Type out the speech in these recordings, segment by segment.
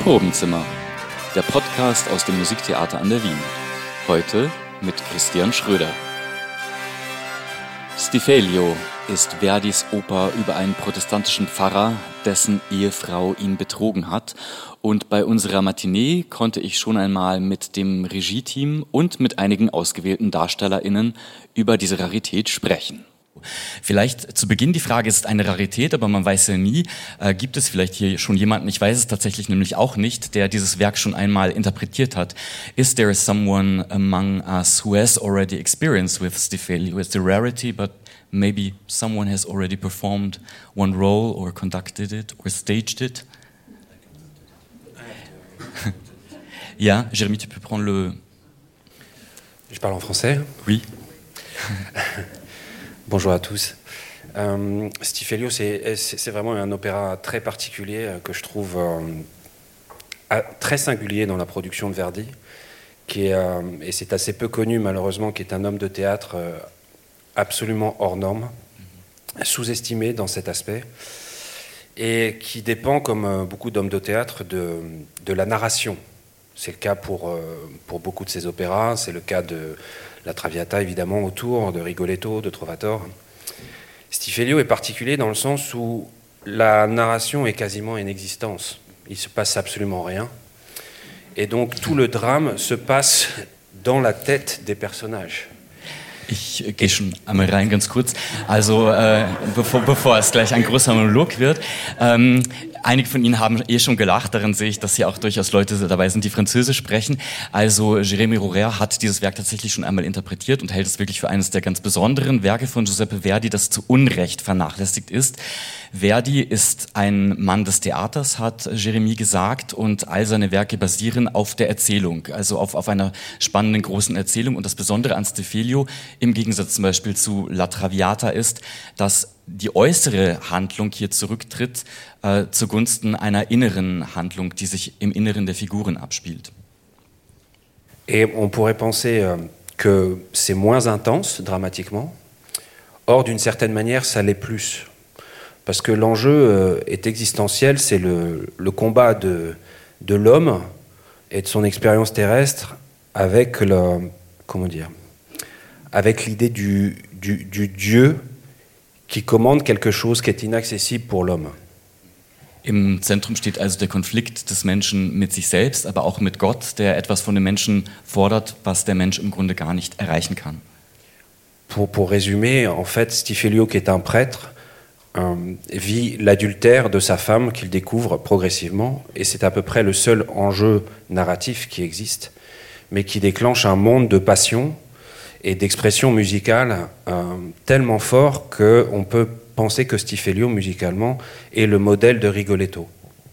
Probenzimmer, der Podcast aus dem Musiktheater an der Wien. Heute mit Christian Schröder. Stiffelio ist Verdis Oper über einen protestantischen Pfarrer, dessen Ehefrau ihn betrogen hat. Und bei unserer Matinee konnte ich schon einmal mit dem Regie-Team und mit einigen ausgewählten DarstellerInnen über diese Rarität sprechen. Vielleicht zu Beginn die Frage, ist eine Rarität, aber man weiß ja nie, gibt es vielleicht hier schon jemanden, ich weiß es tatsächlich nämlich auch nicht, der dieses Werk schon einmal interpretiert hat. Is there someone among us who has already experienced with Stiffelio? It's a rarity, but maybe someone has already performed one role or conducted it or staged it? Ja, Jérémy, tu peux prendre le... Je parle en français? Oui. Bonjour à tous. Stiffelio, c'est vraiment un opéra très particulier que je trouve très singulier dans la production de Verdi, qui est, et c'est assez peu connu malheureusement, qui est un homme de théâtre absolument hors norme, sous-estimé dans cet aspect, et qui dépend, comme beaucoup d'hommes de théâtre, de la narration. C'est le cas pour beaucoup de ces opéras, c'est le cas de la Traviata évidemment autour, de Rigoletto, de Trovatore. Stiffelio est particulier dans le sens où la narration est quasiment inexistence. Il ne se passe absolument rien. Et donc tout le drame se passe dans la tête des personnages. Ich gehe schon einmal rein, ganz kurz. Also bevor es gleich ein großer Monolog wird. Einige von Ihnen haben schon gelacht, daran sehe ich, dass hier auch durchaus Leute dabei sind, die Französisch sprechen. Also Jérémy Rorer hat dieses Werk tatsächlich schon einmal interpretiert und hält es wirklich für eines der ganz besonderen Werke von Giuseppe Verdi, das zu Unrecht vernachlässigt ist. Verdi ist ein Mann des Theaters, hat Jérémy gesagt, und all seine Werke basieren auf der Erzählung, also auf einer spannenden großen Erzählung. Und das Besondere an Stiffelio, im Gegensatz zum Beispiel zu La Traviata, ist, dass die äußere Handlung hier zurücktritt zugunsten einer inneren Handlung, die sich im Inneren der Figuren abspielt. Et on pourrait penser que c'est moins intense dramatiquement. Or, d'une certaine manière, ça l'est plus. Parce que l'enjeu est existentiel, c'est le combat de l'homme et de son expérience terrestre avec avec l'idée du Dieu qui commande quelque chose qui est inaccessible pour l'homme. Im Zentrum steht also der Konflikt des Menschen mit sich selbst, aber auch mit Gott, der etwas von dem Menschen fordert, was der Mensch im Grunde gar nicht erreichen kann. Pour résumer, en fait, Stiffelio, qui est un prêtre, vit l'adultère de sa femme qu'il découvre progressivement, et c'est à peu près le seul enjeu narratif qui existe, mais qui déclenche un monde de passion et d'expression musicale tellement fort qu'on peut penser que Stiffelio, musicalement, est le modèle de Rigoletto.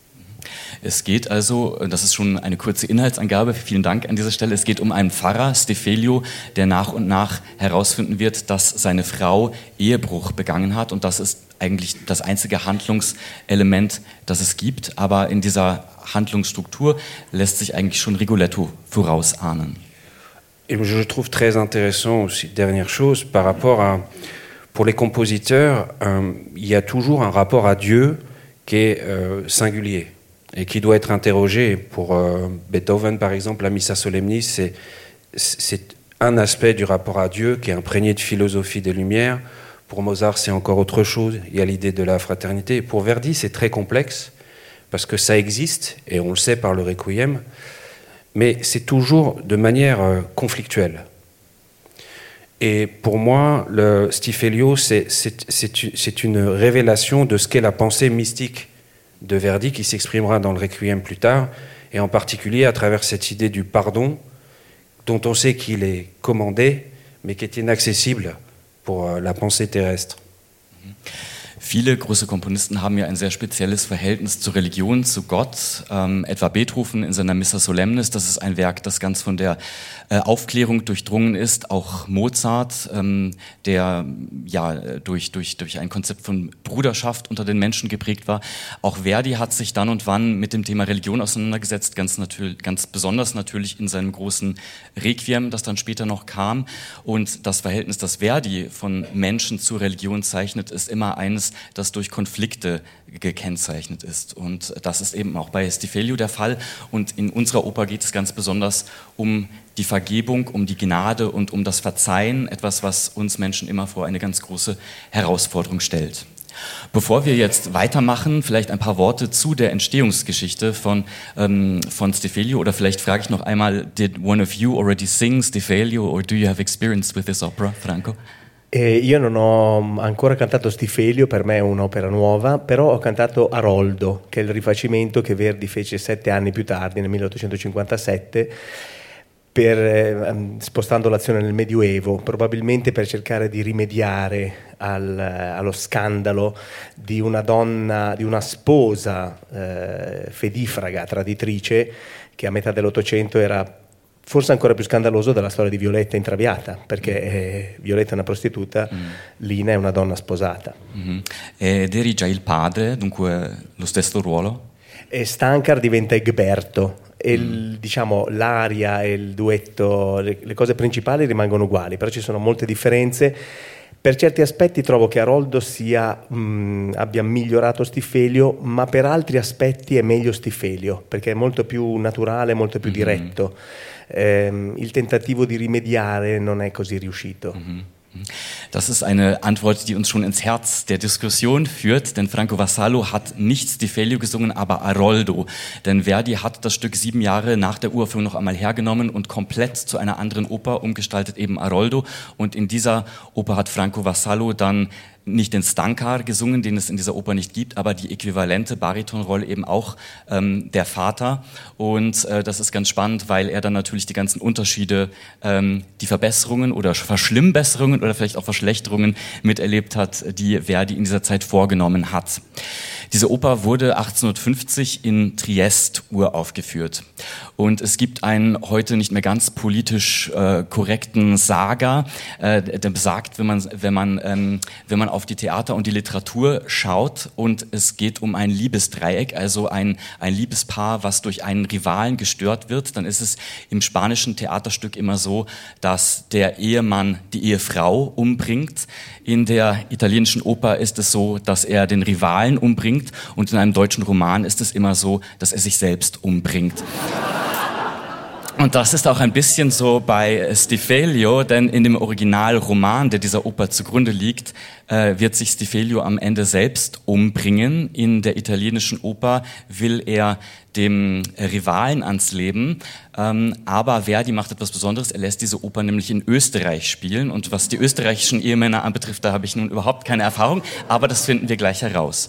Es geht also, das ist schon eine kurze Inhaltsangabe, vielen Dank an dieser Stelle, es geht um einen Pfarrer, Stiffelio, der nach und nach herausfinden wird, dass seine Frau Ehebruch begangen hat, und das ist eigentlich das einzige Handlungselement, das es gibt, aber in dieser Handlungsstruktur lässt sich eigentlich schon Rigoletto vorausahnen. Et je trouve très intéressant aussi, dernière chose, par rapport à, pour les compositeurs, il y a toujours un rapport à Dieu qui est singulier et qui doit être interrogé. Pour Beethoven, par exemple, la Missa Solemnis, c'est un aspect du rapport à Dieu qui est imprégné de philosophie des Lumières. Pour Mozart, c'est encore autre chose. Il y a l'idée de la fraternité. Et pour Verdi, c'est très complexe parce que ça existe, et on le sait par le Requiem, mais c'est toujours de manière conflictuelle. Et pour moi, le Stiffelio, c'est une révélation de ce qu'est la pensée mystique de Verdi, qui s'exprimera dans le Requiem plus tard, et en particulier à travers cette idée du pardon, dont on sait qu'il est commandé, mais qui est inaccessible pour la pensée terrestre. Viele große Komponisten haben ja ein sehr spezielles Verhältnis zur Religion, zu Gott. Etwa Beethoven in seiner Missa Solemnis, das ist ein Werk, das ganz von der Aufklärung durchdrungen ist. Auch Mozart, der ja durch ein Konzept von Bruderschaft unter den Menschen geprägt war. Auch Verdi hat sich dann und wann mit dem Thema Religion auseinandergesetzt, ganz besonders natürlich in seinem großen Requiem, das dann später noch kam. Und das Verhältnis, das Verdi von Menschen zur Religion zeichnet, ist immer eines, das durch Konflikte gekennzeichnet ist. Und das ist eben auch bei Stiffelio der Fall. Und in unserer Oper geht es ganz besonders um die Vergebung, um die Gnade und um das Verzeihen, etwas, was uns Menschen immer vor eine ganz große Herausforderung stellt. Bevor wir jetzt weitermachen, vielleicht ein paar Worte zu der Entstehungsgeschichte von Stiffelio, oder vielleicht frage ich noch einmal, did one of you already sing Stiffelio or do you have experience with this opera, Franco? Io non ho ancora cantato Stiffelio, per me è un'opera nuova, però ho cantato Aroldo, che è il rifacimento che Verdi fece 7 anni più tardi, nel 1857, spostando l'azione nel Medioevo, probabilmente per cercare di rimediare allo scandalo di una donna, di una sposa fedifraga, traditrice, che a metà dell'Ottocento era forse ancora più scandaloso della storia di Violetta in Traviata, perché Violetta è una prostituta, Lina è una donna sposata. Ed eri già il padre, dunque lo stesso ruolo? E Stankar diventa Egberto e diciamo l'aria e il duetto, le cose principali rimangono uguali, però ci sono molte differenze. Per certi aspetti trovo che Aroldo abbia migliorato Stiffelio, ma per altri aspetti è meglio Stiffelio, perché è molto più naturale, molto più diretto. Il tentativo di rimediare non è così riuscito. Das ist eine Antwort, die uns schon ins Herz der Diskussion führt, denn Franco Vassallo hat nicht Stiffelio gesungen, aber Aroldo. Denn Verdi hat das Stück 7 Jahre nach der Uraufführung noch einmal hergenommen und komplett zu einer anderen Oper umgestaltet, eben Aroldo. Und in dieser Oper hat Franco Vassallo dann nicht den Stankar gesungen, den es in dieser Oper nicht gibt, aber die äquivalente Baritonrolle eben auch der Vater. Und das ist ganz spannend, weil er dann natürlich die ganzen Unterschiede, die Verbesserungen oder Verschlimmbesserungen oder vielleicht auch Verschlechterungen miterlebt hat, die Verdi in dieser Zeit vorgenommen hat. Diese Oper wurde 1850 in Triest uraufgeführt. Und es gibt einen heute nicht mehr ganz politisch korrekten Saga, der besagt, wenn man auf die Theater und die Literatur schaut und es geht um ein Liebesdreieck, also ein Liebespaar, was durch einen Rivalen gestört wird, dann ist es im spanischen Theaterstück immer so, dass der Ehemann die Ehefrau umbringt. In der italienischen Oper ist es so, dass er den Rivalen umbringt und in einem deutschen Roman ist es immer so, dass er sich selbst umbringt. Und das ist auch ein bisschen so bei Stiffelio, denn in dem Originalroman, der dieser Oper zugrunde liegt, wird sich Stiffelio am Ende selbst umbringen. In der italienischen Oper will er dem Rivalen ans Leben, aber Verdi macht etwas Besonderes, er lässt diese Oper nämlich in Österreich spielen und was die österreichischen Ehemänner anbetrifft, da habe ich nun überhaupt keine Erfahrung, aber das finden wir gleich heraus.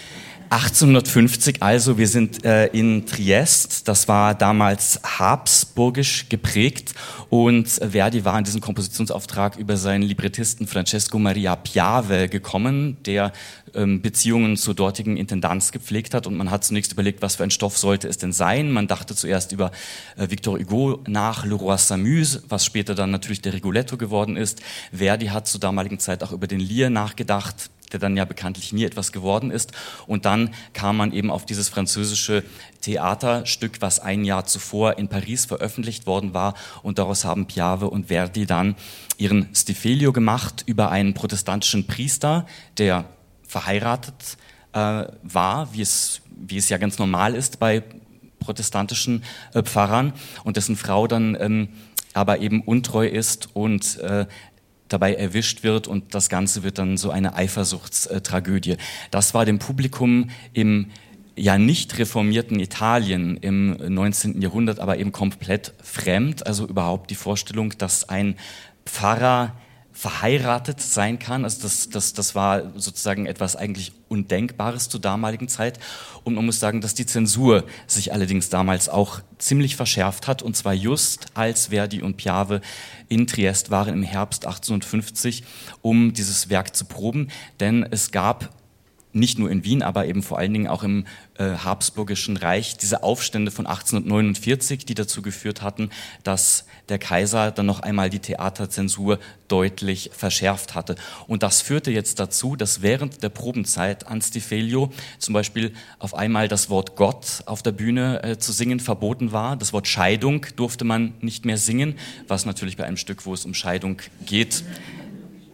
1850 also, wir sind in Triest, das war damals habsburgisch geprägt und Verdi war in diesen Kompositionsauftrag über seinen Librettisten Francesco Maria Piave gekommen, der Beziehungen zur dortigen Intendanz gepflegt hat und man hat zunächst überlegt, was für ein Stoff sollte es denn sein. Man dachte zuerst über Victor Hugo nach Le Roi s'amuse, was später dann natürlich der Rigoletto geworden ist. Verdi hat zur damaligen Zeit auch über den Lear nachgedacht, der dann ja bekanntlich nie etwas geworden ist. Und dann kam man eben auf dieses französische Theaterstück, was 1 Jahr zuvor in Paris veröffentlicht worden war. Und daraus haben Piave und Verdi dann ihren Stiffelio gemacht über einen protestantischen Priester, der verheiratet war, wie es ja ganz normal ist bei protestantischen Pfarrern und dessen Frau dann aber eben untreu ist und dabei erwischt wird und das Ganze wird dann so eine Eifersuchtstragödie. Das war dem Publikum im ja nicht reformierten Italien im 19. Jahrhundert aber eben komplett fremd, also überhaupt die Vorstellung, dass ein Pfarrer verheiratet sein kann, also das war sozusagen etwas eigentlich Undenkbares zur damaligen Zeit und man muss sagen, dass die Zensur sich allerdings damals auch ziemlich verschärft hat und zwar just als Verdi und Piave in Triest waren im Herbst 1850, um dieses Werk zu proben, denn es gab nicht nur in Wien, aber eben vor allen Dingen auch im Habsburgischen Reich diese Aufstände von 1849, die dazu geführt hatten, dass der Kaiser dann noch einmal die Theaterzensur deutlich verschärft hatte. Und das führte jetzt dazu, dass während der Probenzeit an Stiffelio zum Beispiel auf einmal das Wort Gott auf der Bühne zu singen verboten war. Das Wort Scheidung durfte man nicht mehr singen, was natürlich bei einem Stück, wo es um Scheidung geht,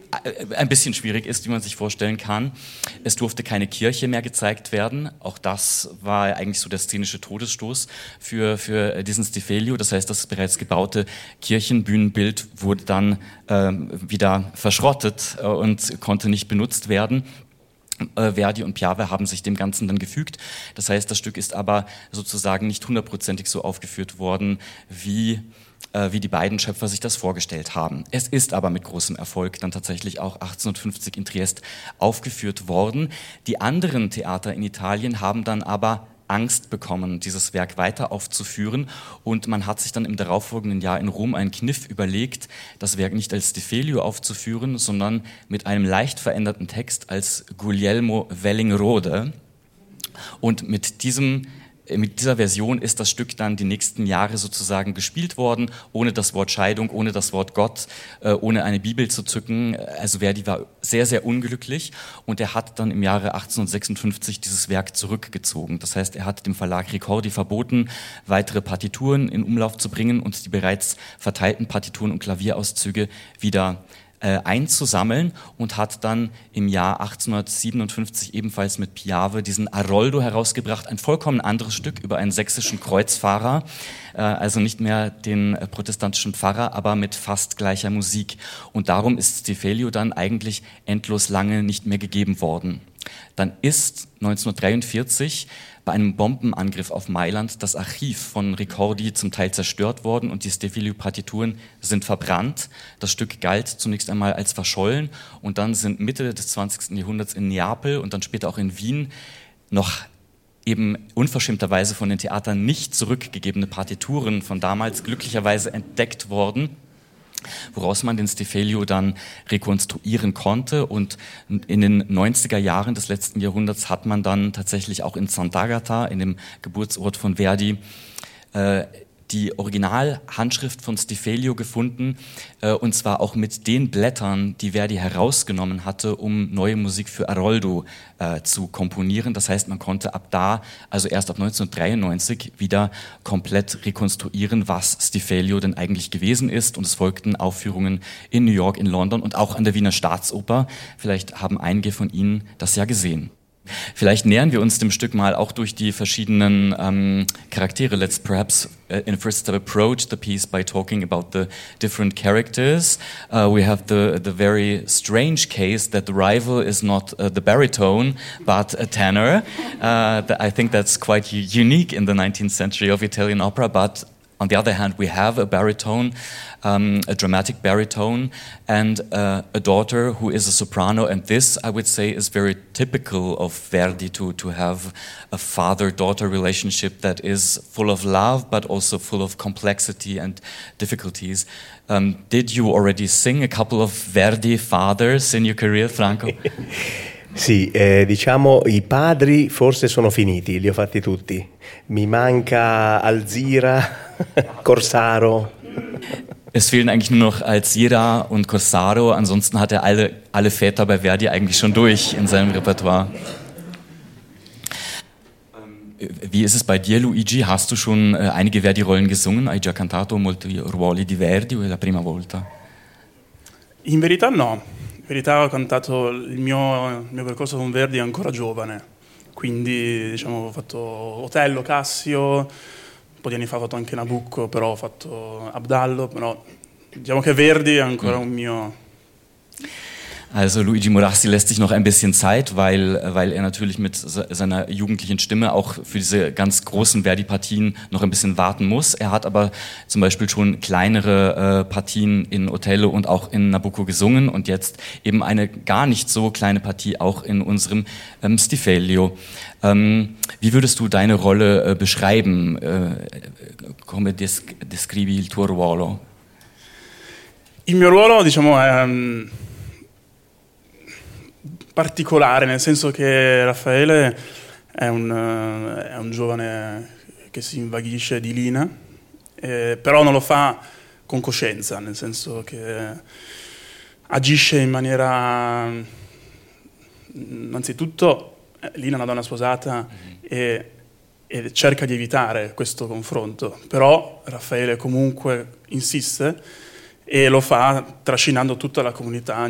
ein bisschen schwierig ist, wie man sich vorstellen kann. Es durfte keine Kirche mehr gezeigt werden. Auch das war eigentlich so der szenische Todesstoß für diesen Stiphelio. Das heißt, das bereits gebaute Kirchenbühnenbild wurde dann wieder verschrottet und konnte nicht benutzt werden. Verdi und Piave haben sich dem Ganzen dann gefügt. Das heißt, das Stück ist aber sozusagen nicht hundertprozentig so aufgeführt worden, wie die beiden Schöpfer sich das vorgestellt haben. Es ist aber mit großem Erfolg dann tatsächlich auch 1850 in Triest aufgeführt worden. Die anderen Theater in Italien haben dann aber Angst bekommen, dieses Werk weiter aufzuführen, und man hat sich dann im darauffolgenden Jahr in Rom einen Kniff überlegt, das Werk nicht als Stiphelio aufzuführen, sondern mit einem leicht veränderten Text als Guglielmo Wellingrode. Und mit dieser Version ist das Stück dann die nächsten Jahre sozusagen gespielt worden, ohne das Wort Scheidung, ohne das Wort Gott, ohne eine Bibel zu zücken. Also Verdi war sehr, sehr unglücklich, und er hat dann im Jahre 1856 dieses Werk zurückgezogen. Das heißt, er hat dem Verlag Ricordi verboten, weitere Partituren in Umlauf zu bringen und die bereits verteilten Partituren und Klavierauszüge wieder einzusammeln, und hat dann im Jahr 1857 ebenfalls mit Piave diesen Aroldo herausgebracht, ein vollkommen anderes Stück über einen sächsischen Kreuzfahrer, also nicht mehr den protestantischen Pfarrer, aber mit fast gleicher Musik. Und darum ist Stiphelio dann eigentlich endlos lange nicht mehr gegeben worden. Dann ist 1943 bei einem Bombenangriff auf Mailand das Archiv von Ricordi zum Teil zerstört worden und die Stiphelio-Partituren sind verbrannt. Das Stück galt zunächst einmal als verschollen, und dann sind Mitte des 20. Jahrhunderts in Neapel und dann später auch in Wien noch eben unverschämterweise von den Theatern nicht zurückgegebene Partituren von damals glücklicherweise entdeckt worden, woraus man den Stiphelio dann rekonstruieren konnte. Und in den 90er Jahren des letzten Jahrhunderts hat man dann tatsächlich auch in Sant'Agata, in dem Geburtsort von Verdi, die Originalhandschrift von Stiphelio gefunden, und zwar auch mit den Blättern, die Verdi herausgenommen hatte, um neue Musik für Aroldo zu komponieren. Das heißt, man konnte ab da, also erst ab 1993, wieder komplett rekonstruieren, was Stiphelio denn eigentlich gewesen ist. Und es folgten Aufführungen in New York, in London und auch an der Wiener Staatsoper. Vielleicht haben einige von Ihnen das ja gesehen. Vielleicht nähern wir uns dem Stück mal auch durch die verschiedenen Charaktere. Let's perhaps in a first step approach the piece by talking about the different characters. We have the very strange case that the rival is not the baritone but a tenor. I think that's quite unique in the 19th century of Italian opera, but on the other hand, we have a baritone, a dramatic baritone, and a daughter who is a soprano. And this, I would say, is very typical of Verdi to have a father-daughter relationship that is full of love, but also full of complexity and difficulties. Did you already sing a couple of Verdi fathers in your career, Franco? Sì, diciamo i padri forse sono finiti, li ho fatti tutti. Mi manca Alzira, Corsaro. Es fehlen eigentlich nur noch Alzira und Corsaro, ansonsten hat er alle Väter bei Verdi eigentlich schon durch in seinem Repertoire. Wie ist es bei dir, Luigi? Hast du schon einige Verdi-Rollen gesungen? Hai già cantato molti ruoli di Verdi o è la prima volta? In verità no. In verità ho cantato il mio percorso con Verdi ancora giovane, quindi diciamo ho fatto Otello, Cassio, un po' di anni fa ho fatto anche Nabucco, però ho fatto Abdallo, però diciamo che Verdi è ancora un mio... Also Luigi Morassi lässt sich noch ein bisschen Zeit, weil er natürlich mit seiner jugendlichen Stimme auch für diese ganz großen Verdi-Partien noch ein bisschen warten muss. Er hat aber zum Beispiel schon kleinere Partien in Otello und auch in Nabucco gesungen und jetzt eben eine gar nicht so kleine Partie auch in unserem Stiphelio. Wie würdest du deine Rolle beschreiben? Come descrivi il tuo ruolo? Il mio ruolo, diciamo, è particolare, nel senso che Raffaele è un giovane che si invaghisce di Lina, però non lo fa con coscienza, nel senso che agisce in maniera... Innanzitutto Lina è una donna sposata e cerca di evitare questo confronto, però Raffaele comunque insiste e lo fa trascinando tutta la comunità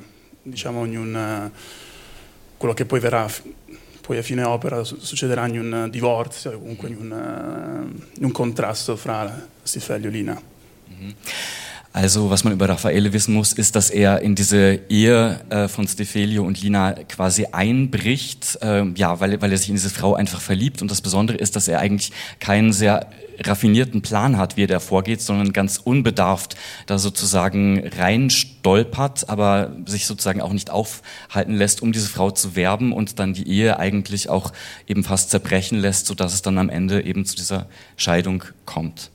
quello che poi verrà poi a fine opera succederà in un divorzio, comunque in un contrasto fra Stifelio e Lina. Also, was man über Raffaele wissen muss, ist, dass er in diese Ehe von Stifelio und Lina quasi einbricht, weil er sich in diese Frau einfach verliebt. Und das Besondere ist, dass er eigentlich keinen sehr raffinierten Plan hat, wie er da vorgeht, sondern ganz unbedarft da sozusagen reinstolpert, aber sich sozusagen auch nicht aufhalten lässt, um diese Frau zu werben und dann die Ehe eigentlich auch eben fast zerbrechen lässt, sodass es dann am Ende eben zu dieser Scheidung kommt.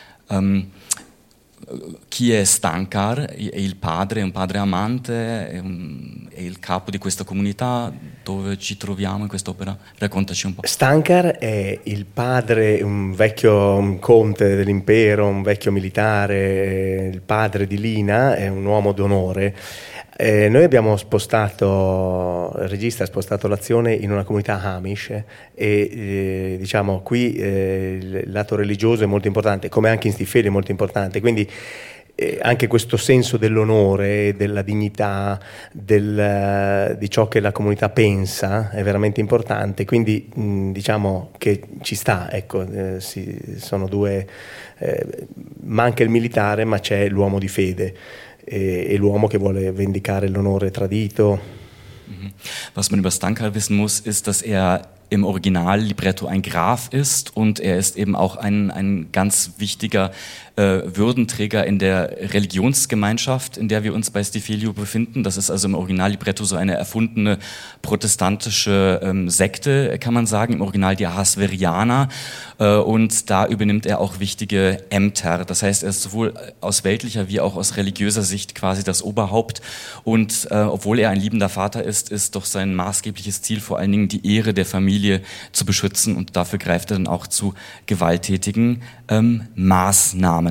Chi è Stankar? È il padre, è un padre amante, è il capo di questa comunità. Dove ci troviamo in quest'opera? Raccontaci un po'. Stankar è il padre, un vecchio conte dell'impero, un vecchio militare, il padre di Lina, è un uomo d'onore. Noi abbiamo il regista ha spostato l'azione in una comunità Amish e diciamo qui il lato religioso è molto importante, come anche in Stifelio è molto importante, quindi anche questo senso dell'onore, della dignità, di ciò che la comunità pensa è veramente importante, quindi diciamo che ci sta, ecco, sono due, manca il militare ma c'è l'uomo di fede. E l'uomo che vuole vendicare l'onore tradito. Was man über Stankar wissen muss, ist, dass er im Originallibretto ein Graf ist und er ist eben auch ein ganz wichtiger Würdenträger in der Religionsgemeinschaft, in der wir uns bei Stifelio befinden. Das ist also im Originallibretto so eine erfundene protestantische Sekte, kann man sagen, im Original die Ahasverianer, und da übernimmt er auch wichtige Ämter. Das heißt, er ist sowohl aus weltlicher wie auch aus religiöser Sicht quasi das Oberhaupt und obwohl er ein liebender Vater ist doch sein maßgebliches Ziel vor allen Dingen die Ehre der Familie zu beschützen und dafür greift er dann auch zu gewalttätigen Maßnahmen.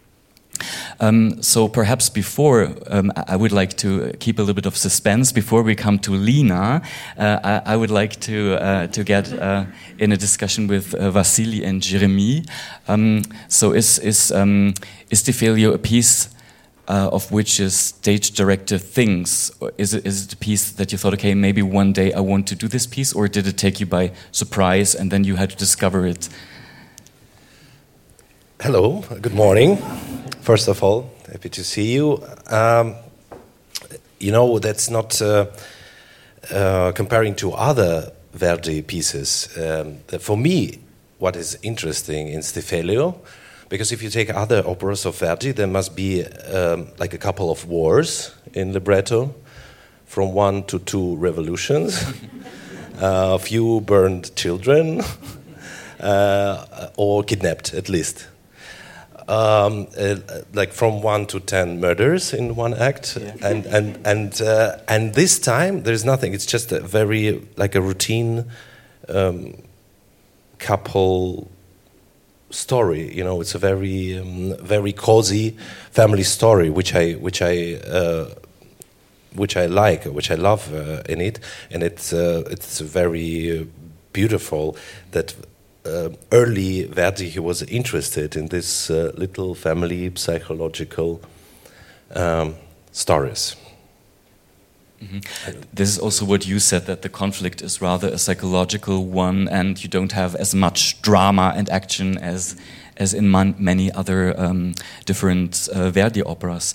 So perhaps before, I would like to keep a little bit of suspense before we come to Lina. I would like to get in a discussion with Vassili and Jeremy. So is Stifelio a piece of which a stage director thinks? Or is it a piece that you thought, okay, maybe one day I want to do this piece, or did it take you by surprise and then you had to discover it? Hello, good morning. First of all, happy to see you. That's not comparing to other Verdi pieces. For me, what is interesting in Stifelio, because if you take other operas of Verdi, there must be like a couple of wars in libretto, from 1 to 2 revolutions, a few burned children, or kidnapped at least. Like from 1 to 10 murders in one act, yeah. and this time there's nothing. It's just a very like a routine couple story. It's a very very cozy family story, which I like, which I love in it, and it's very beautiful that. Early Verdi, he was interested in this little family psychological stories. Mm-hmm. This is also what you said, that the conflict is rather a psychological one and you don't have as much drama and action as in many other different Verdi operas.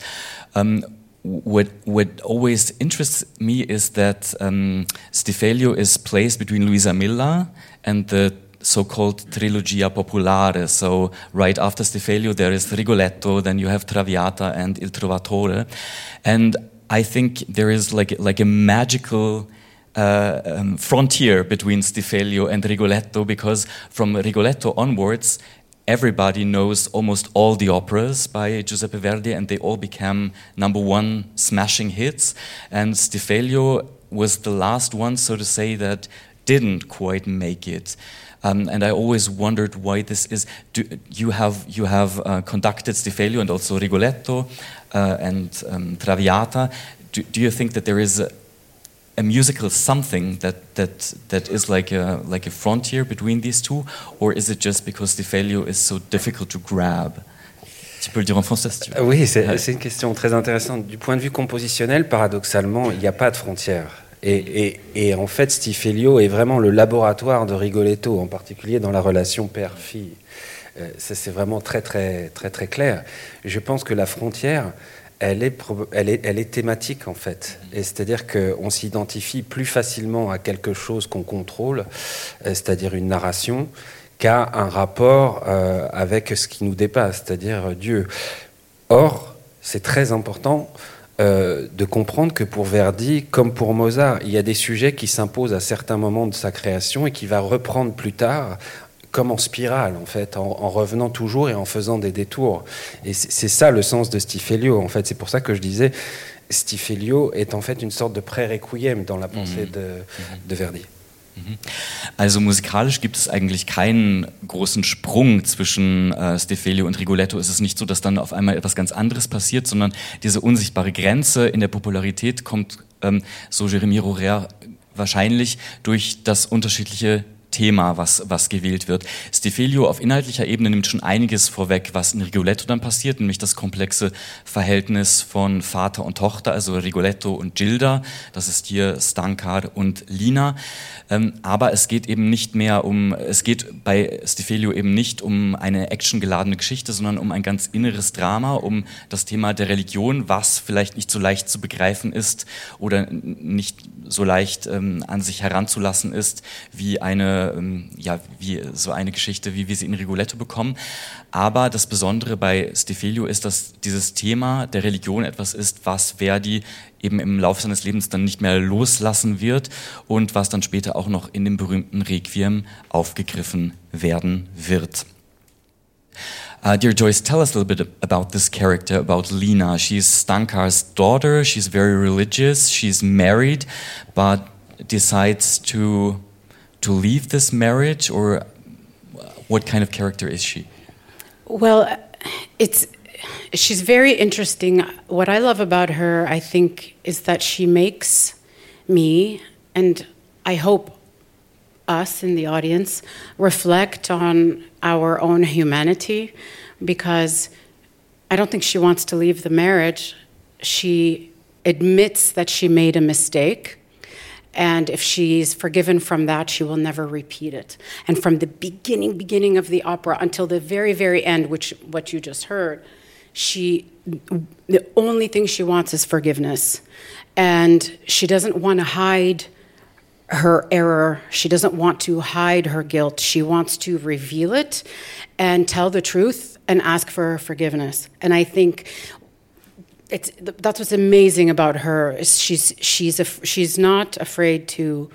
What always interests me is that Stifelio is placed between Luisa Miller and the so-called Trilogia Popolare. So right after Stifelio there is Rigoletto, then you have Traviata and Il Trovatore. And I think there is like a magical frontier between Stifelio and Rigoletto, because from Rigoletto onwards everybody knows almost all the operas by Giuseppe Verdi and they all became #1 smashing hits. And Stifelio was the last one, so to say, that didn't quite make it. And I always wondered why this is. You have conducted Stifelio and also Rigoletto and Traviata. Do you think that there is a musical something that is like a frontier between these two, or is it just because Stifelio is so difficult to grab? Tu peux le dire en français si tu veux. Oui, c'est une question très intéressante. Du point de vue compositionnel, paradoxalement, il n'y a pas de frontières. Et en fait, Stiffelio est vraiment le laboratoire de Rigoletto, en particulier dans la relation père-fille. C'est vraiment très, très, très, très clair. Je pense que la frontière, elle est thématique, en fait. Et c'est-à-dire qu'on s'identifie plus facilement à quelque chose qu'on contrôle, c'est-à-dire une narration, qu'à un rapport avec ce qui nous dépasse, c'est-à-dire Dieu. Or, c'est très important de comprendre que pour Verdi, comme pour Mozart, il y a des sujets qui s'imposent à certains moments de sa création et qui va reprendre plus tard comme en spirale, en fait, en revenant toujours et en faisant des détours. Et c'est ça le sens de Stiffelio, en fait. C'est pour ça que je disais, Stiffelio est en fait une sorte de pré-requiem dans la pensée de Verdi. Also musikalisch gibt es eigentlich keinen großen Sprung zwischen Stiffelio und Rigoletto. Es ist nicht so, dass dann auf einmal etwas ganz anderes passiert, sondern diese unsichtbare Grenze in der Popularität kommt, so Jérémie Rhorer, wahrscheinlich durch das unterschiedliche Thema, was gewählt wird. Stiffelio auf inhaltlicher Ebene nimmt schon einiges vorweg, was in Rigoletto dann passiert, nämlich das komplexe Verhältnis von Vater und Tochter, also Rigoletto und Gilda, das ist hier Stankar und Lina. Aber es geht bei Stiffelio eben nicht um eine actiongeladene Geschichte, sondern um ein ganz inneres Drama, um das Thema der Religion, was vielleicht nicht so leicht zu begreifen ist oder nicht so leicht an sich heranzulassen ist, wie wie so eine Geschichte, wie wir sie in Rigoletto bekommen. Aber das Besondere bei Stiffelio ist, dass dieses Thema der Religion etwas ist, was Verdi eben im Laufe seines Lebens dann nicht mehr loslassen wird und was dann später auch noch in dem berühmten Requiem aufgegriffen werden wird. Dear Joyce, tell us a little bit about this character, about Lina. She's Stankar's daughter, she's very religious, she's married, but decides to leave this marriage, or what kind of character is she? Well, she's very interesting. What I love about her, I think, is that she makes me, and I hope us in the audience, reflect on our own humanity, because I don't think she wants to leave the marriage. She admits that she made a mistake, and if she's forgiven from that, she will never repeat it. And from the beginning of the opera until the very, very end, what you just heard, the only thing she wants is forgiveness. And she doesn't want to hide her error. She doesn't want to hide her guilt. She wants to reveal it and tell the truth and ask for forgiveness. And I think that's what's amazing about her. Is she's not afraid to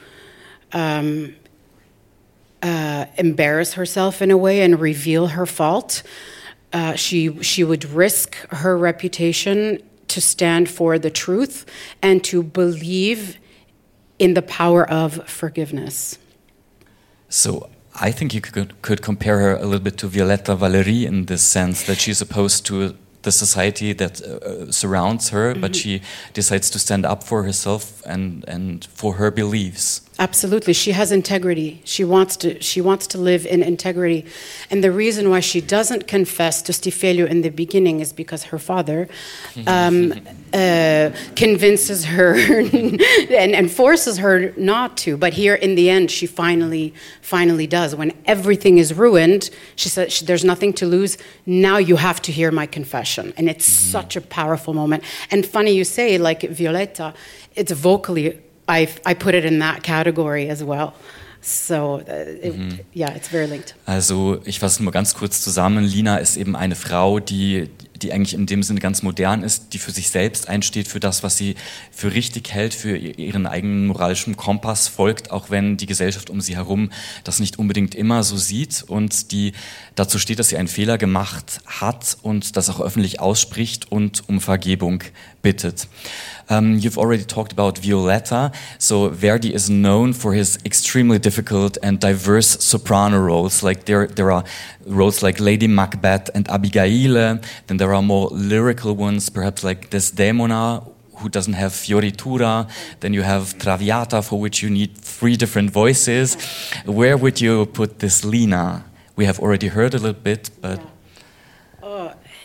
embarrass herself in a way and reveal her fault. She would risk her reputation to stand for the truth and to believe in the power of forgiveness. So I think you could compare her a little bit to Violetta Valéry in this sense, that she's opposed to the society that surrounds her, but she decides to stand up for herself and for her beliefs. Absolutely, she has integrity. She wants to live in integrity, and the reason why she doesn't confess to Stiffelio in the beginning is because her father convinces her and forces her not to. But here, in the end, she finally does. When everything is ruined, she says, "There's nothing to lose. Now you have to hear my confession," and it's such a powerful moment. And funny you say, like Violetta, it's vocally. I put it in that category as well. So, it's very linked. Also, ich fasse nur ganz kurz zusammen. Lina ist eben eine Frau, die eigentlich in dem Sinne ganz modern ist, die für sich selbst einsteht, für das, was sie für richtig hält, für ihren eigenen moralischen Kompass folgt, auch wenn die Gesellschaft um sie herum das nicht unbedingt immer so sieht und die dazu steht, dass sie einen Fehler gemacht hat und das auch öffentlich ausspricht und um Vergebung bittet. You've already talked about Violetta. So Verdi is known for his extremely difficult and diverse soprano roles. Like there are roles like Lady Macbeth and Abigail. Then there are more lyrical ones, perhaps like Desdemona, who doesn't have fioritura. Then you have Traviata, for which you need 3 different voices. Where would you put this Lina? We have already heard a little bit, but...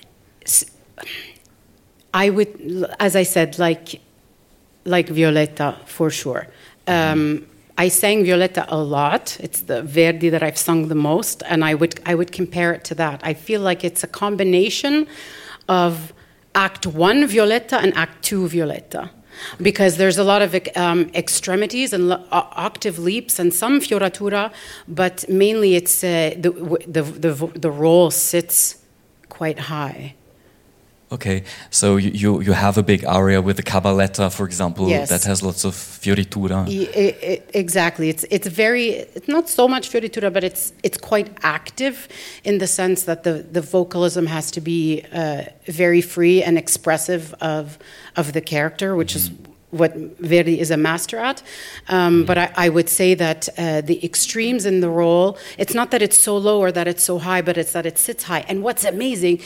I would, as I said, like Violetta for sure. I sang Violetta a lot. It's the Verdi that I've sung the most, and I would compare it to that. I feel like it's a combination of Act 1 Violetta and Act 2 Violetta, because there's a lot of extremities and octave leaps and some fioratura, but mainly it's the role sits quite high. Okay, so you have a big aria with the Cabaletta, for example, yes. that has lots of fioritura. Exactly, it's not so much fioritura, but it's quite active in the sense that the vocalism has to be very free and expressive of the character, which is what Verdi is a master at. But I would say that the extremes in the role, it's not that it's so low or that it's so high, but it's that it sits high. And what's amazing,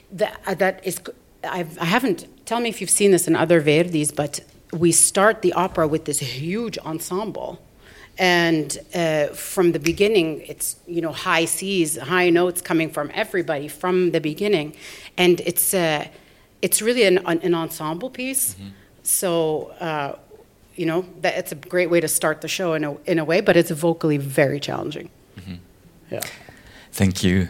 I haven't, tell me if you've seen this in other Verdis, but we start the opera with this huge ensemble. And from the beginning, it's, high C's, high notes coming from everybody from the beginning. And it's really an ensemble piece. Mm-hmm. So, it's a great way to start the show in a way, but it's vocally very challenging. Mm-hmm. Yeah. Thank you.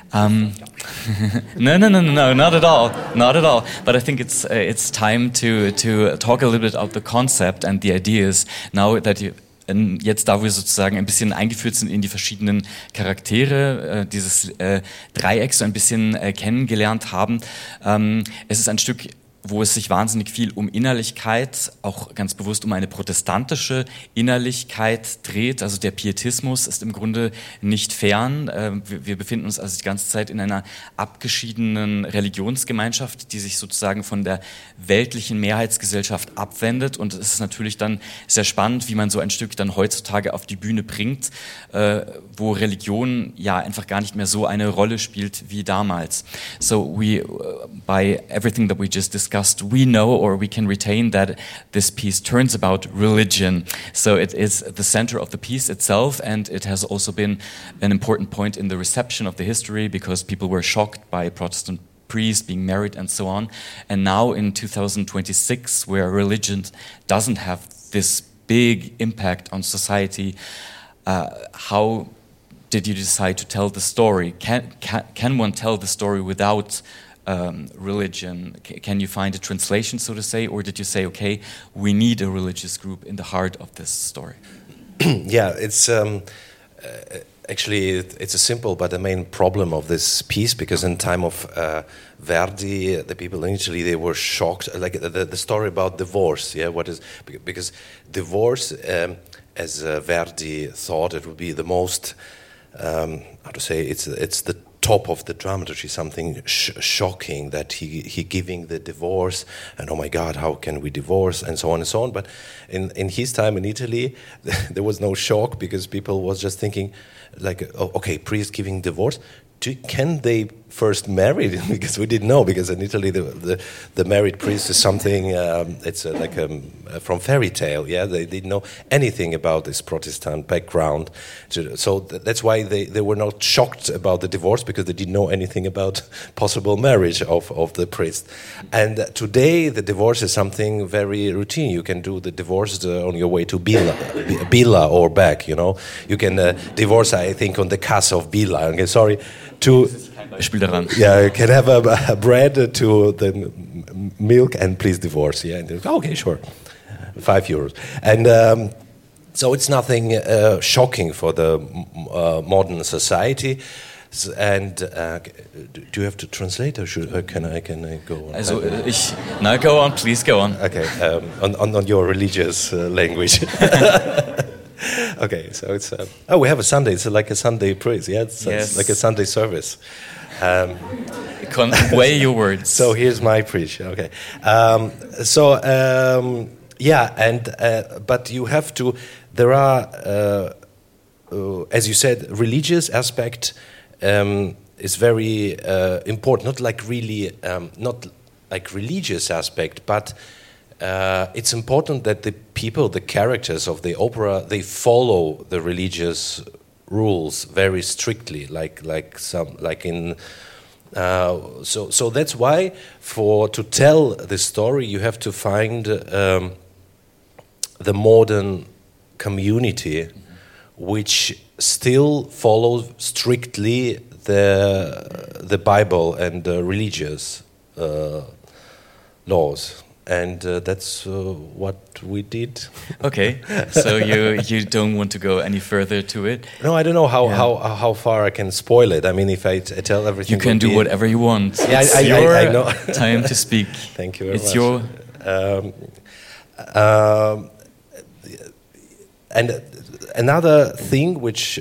No, not at all. But I think it's time to talk a little bit about the concept and the ideas. Now that jetzt, da wir sozusagen ein bisschen eingeführt sind in die verschiedenen Charaktere, dieses Dreiecks so ein bisschen kennengelernt haben, es ist ein Stück, wo es sich wahnsinnig viel um Innerlichkeit, auch ganz bewusst um eine protestantische Innerlichkeit dreht. Also der Pietismus ist im Grunde nicht fern. Wir befinden uns also die ganze Zeit in einer abgeschiedenen Religionsgemeinschaft, die sich sozusagen von der weltlichen Mehrheitsgesellschaft abwendet. Und es ist natürlich dann sehr spannend, wie man so ein Stück dann heutzutage auf die Bühne bringt, wo Religion ja einfach gar nicht mehr so eine Rolle spielt wie damals. So by everything that we just discussed, we know or we can retain that this piece turns about religion. So it is the center of the piece itself, and it has also been an important point in the reception of the history because people were shocked by Protestant priests being married and so on. And now in 2026, where religion doesn't have this big impact on society, how did you decide to tell the story? Can one tell the story without religion? Can you find a translation, so to say, or did you say, okay, we need a religious group in the heart of this story? Yeah, it's actually it's a simple but the main problem of this piece, because in time of Verdi, the people in Italy, they were shocked, like the story about divorce. Yeah, because divorce, as Verdi thought, it would be the most how to say, it's the top of the dramaturgy, something shocking, that he giving the divorce, and oh my God, how can we divorce, and so on and so on. But in his time in Italy, there was no shock, because people was just thinking, like, oh, okay, priest giving divorce, can they first marry? Because we didn't know, because in Italy the married priest is something, it's from fairy tale, yeah, they didn't know anything about this Protestant background, so that's why they were not shocked about the divorce, because they didn't know anything about possible marriage of the priest. And today the divorce is something very routine. You can do the divorce on your way to Bila or back, you know. You can divorce, I think, on the Casa of Bila. Okay, sorry. Yeah, you can have a bread to the milk and please divorce. Yeah, and okay, sure, €5. And so it's nothing shocking for the modern society. And do you have to translate, or can I go on? Also no, go on, please go on. Okay, on your religious language. Okay, so it's we have a Sunday. It's like a Sunday praise. Yeah, it's like a Sunday service. Weigh your words. So here's my preach. Okay, yeah, and but you have to. There are, as you said, religious aspect is very important. Not like really, not like religious aspect, but. It's important that the people, the characters of the opera, they follow the religious rules very strictly, like in So that's why to tell this story you have to find the modern community which still follows strictly the Bible and the religious laws. And that's what we did. Okay, so you don't want to go any further to it? No, I don't know how far I can spoil it. I mean, if I tell everything, you can do whatever you want. Yeah, it's I know. Time to speak. Thank you very much. It's your. And another thing which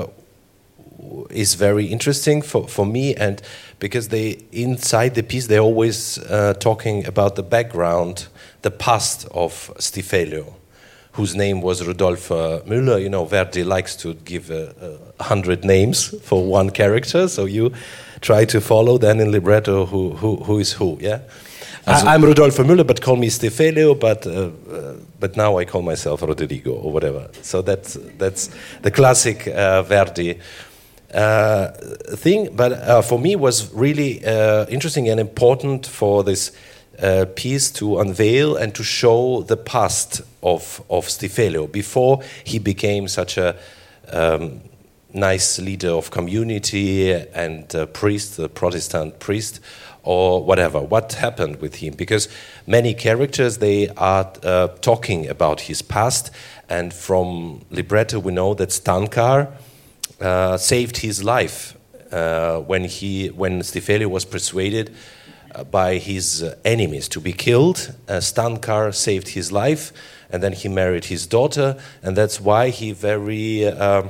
is very interesting for me, and because inside the piece they're always talking about the background, the past of Stiffelio, whose name was Rodolphe Müller. You know, Verdi likes to give 100 names for one character, so you try to follow then in libretto who is who. Yeah, I'm Rodolphe Müller, but call me Stiffelio. But now I call myself Rodrigo or whatever. So that's the classic Verdi thing. But for me was really interesting and important for this piece to unveil and to show the past of Stiffelio before he became such a nice leader of community and priest, a Protestant priest, or whatever. What happened with him? Because many characters, they are talking about his past, and from libretto we know that Stankar saved his life when Stiffelio was persuaded by his enemies to be killed. Stankar saved his life, and then he married his daughter, and that's why he very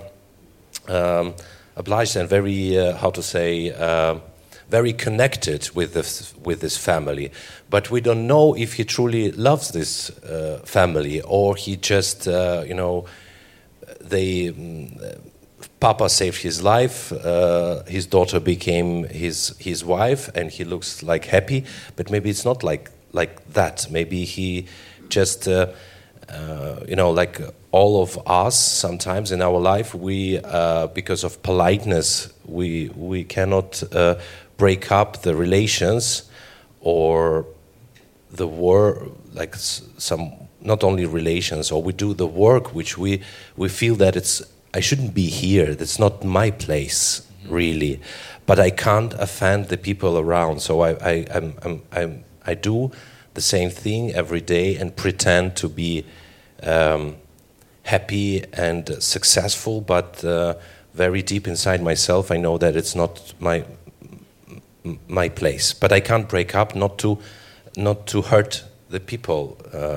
obliged and very very connected with this family. But we don't know if he truly loves this family, or he just Papa saved his life, his daughter became his wife, and he looks like happy, but maybe it's not like that. Maybe he just like all of us sometimes in our life, we because of politeness we cannot break up the relations or the work, like some, not only relations, or we do the work which we feel that I shouldn't be here, that's not my place really, but I can't offend the people around, so I do the same thing every day and pretend to be happy and successful, but very deep inside myself I know that it's not my place. But I can't break up, not to hurt the people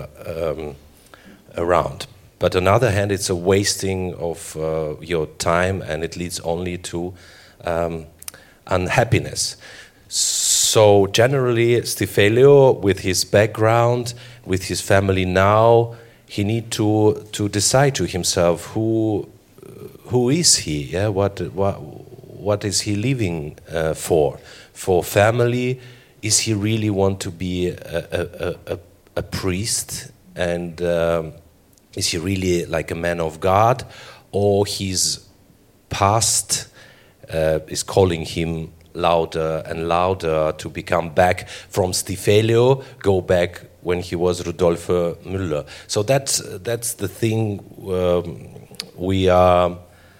around. But on the other hand, it's a wasting of your time, and it leads only to unhappiness. So generally, Stiffelio, with his background, with his family now, he need to decide to himself who is he? Yeah, what is he living for? For family, is he really want to be a priest, and is he really like a man of God, or his past is calling him louder and louder to become back from Stiffelio, go back when he was Rodolphe Müller. So that's the thing we are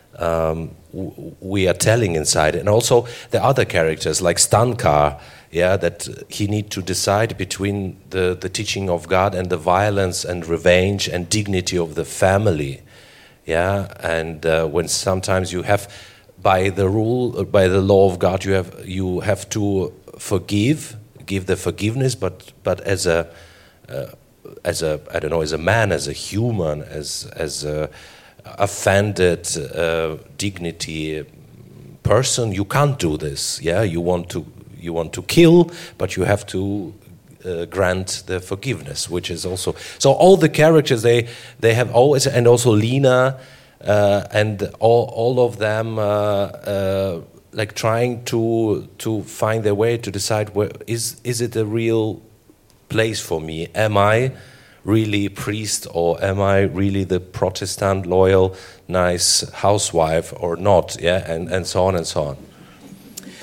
telling inside, and also the other characters like Stankar, that he need to decide between the teaching of God and the violence and revenge and dignity of the family, and when sometimes you have, by the law of God, you have to give the forgiveness, but as a I don't know, as a man, as a human, as a offended dignity person, you can't do this. You want to kill, but you have to grant the forgiveness, which is also so. All the characters they have always, and also Lina and all of them like trying to find their way to decide where is it a real place for me? Am I really priest, or am I really the Protestant, loyal, nice housewife or not? And so on and so on.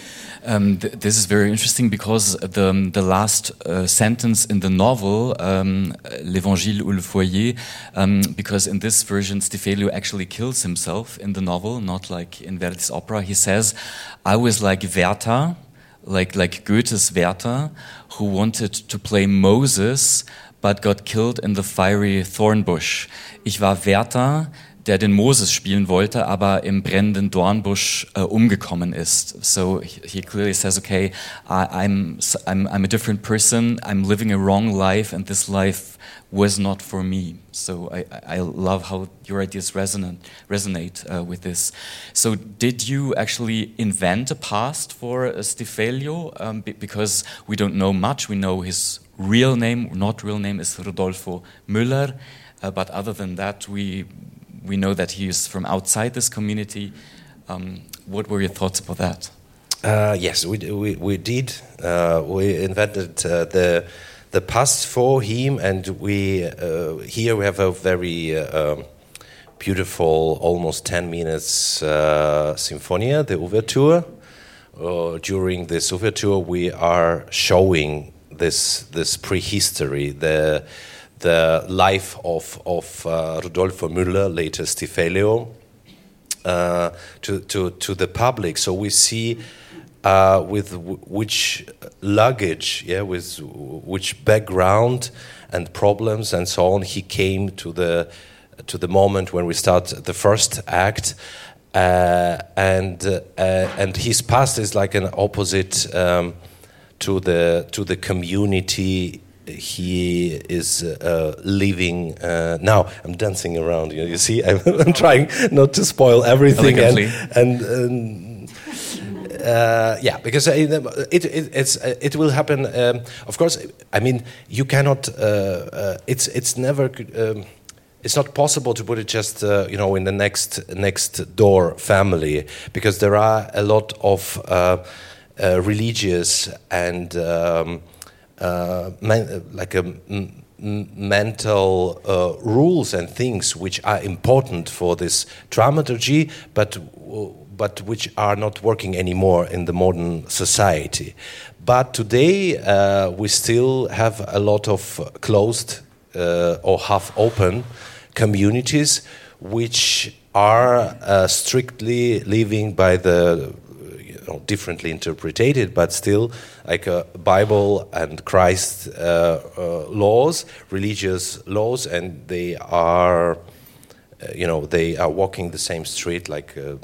This is very interesting because the last sentence in the novel, L'Évangile ou le Foyer, because in this version Stephelio actually kills himself in the novel, not like in Verdi's opera. He says, "I was like Werther, like Goethe's Werther, who wanted to play Moses, but got killed in the fiery thorn bush. Ich war Werther, der den Moses spielen wollte, aber im brennenden Dornbusch umgekommen ist." So he clearly says, okay, I'm a different person, I'm living a wrong life, and this life was not for me. So I love how your ideas resonate with this. So did you actually invent a past for Stephelio? Because we don't know much. We know his real name, not real name, is Rodolfo Müller, but other than that, we know that he is from outside this community. What were your thoughts about that? Yes, we did. We invented the past for him, and we here we have a very beautiful, almost 10 minutes Sinfonia, the Ouverture. During this Ouverture, we are showing this prehistory, the life of Rodolfo Müller, later Stephelio, to the public. So we see with which luggage, with which background and problems and so on, he came to the moment when we start the first act, and his past is like an opposite to the community he is living now. I'm dancing around. You see, I'm trying not to spoil everything, because it will happen. Of course, I mean, you cannot. It's never. It's not possible to put it just in the next door family, because there are a lot of religious and mental rules and things which are important for this dramaturgy, but which are not working anymore in the modern society. But today we still have a lot of closed or half-open communities which are strictly living by the differently interpreted, but still like a Bible and Christ laws, religious laws, and they are, they are walking the same street like a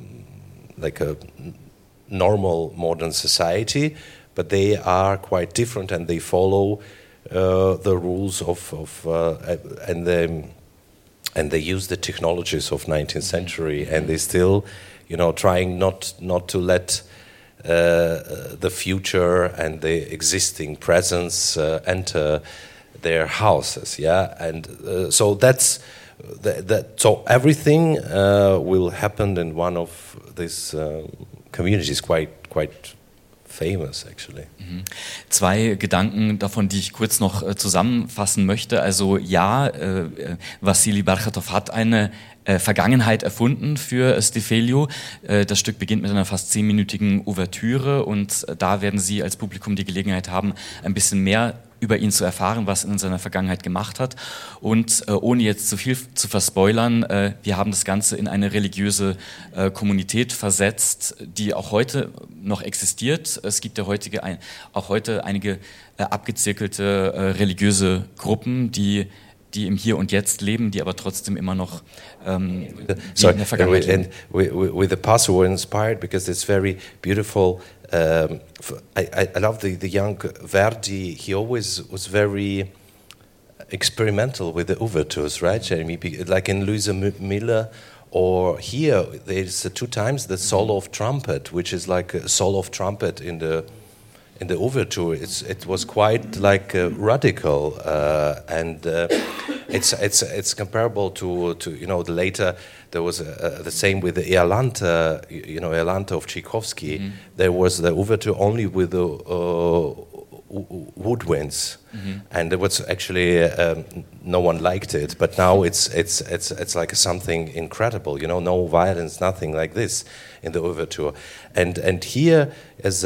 normal modern society, but they are quite different, and they follow the rules and they use the technologies of 19th century, and they still, trying not to let the future and the existing presence enter their houses, and so that's so everything will happen in one of these communities, quite famous actually. Zwei Gedanken davon, die ich kurz noch zusammenfassen möchte. Also ja, Wassily Barchatov hat eine Vergangenheit erfunden für Stephelio. Das Stück beginnt mit einer fast 10-minütigen Ouvertüre, und da werden Sie als Publikum die Gelegenheit haben, ein bisschen mehr über ihn zu erfahren, was er in seiner Vergangenheit gemacht hat. Und ohne jetzt zu viel zu verspoilern, wir haben das Ganze in eine religiöse Kommunität versetzt, die auch heute noch existiert. Es gibt ja auch heute einige abgezirkelte religiöse Gruppen, die im Hier und Jetzt leben, die aber trotzdem immer noch in der Vergangenheit leben. With the past we were inspired because it's very beautiful. I love the young Verdi. He always was very experimental with the ouvertures, right, Jeremy? Like in Luisa Miller, or here there's 2 times the solo of trumpet, which is like a solo of trumpet in the overture. It was quite like radical, and it's comparable to the later. There was the same with the Eolanta, Eolanta of Tchaikovsky. Mm-hmm. There was the overture only with the woodwinds, and it was actually no one liked it. But now it's like something incredible, you know, no violence, nothing like this in the overture. And here is